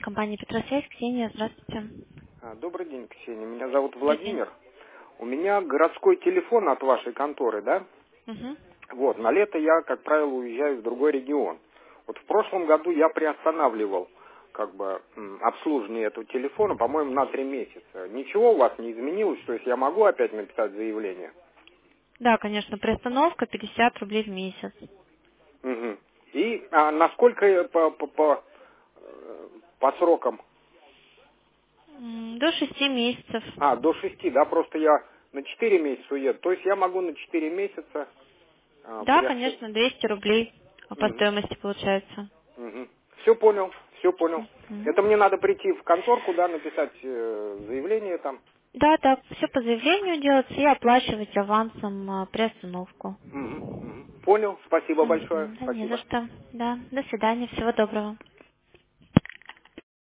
Компания Петросвязь, Ксения, здравствуйте. Добрый день, Ксения. Меня зовут Добрый день. Владимир. У меня городской телефон от вашей конторы, да? Угу. Вот, на лето я, как правило, уезжаю в другой регион. Вот в прошлом году я приостанавливал обслуживание этого телефона, по-моему, на 3 месяца. Ничего у вас не изменилось, то есть я могу опять написать заявление? Да, конечно, приостановка 50 рублей в месяц. Мгм. И насколько по срокам? До 6 месяцев. До 6, да, просто я на 4 месяца уеду. То есть я могу на 4 месяца Да, конечно, 200 рублей по Мгм. стоимости получается. Все понял, все понял. Мгм. Это мне надо прийти в конторку, да, написать заявление там. Да, да, все по заявлению делается и оплачивать авансом приостановку. Понял, спасибо большое, Да не за спасибо. что. Да, до свидания, всего доброго.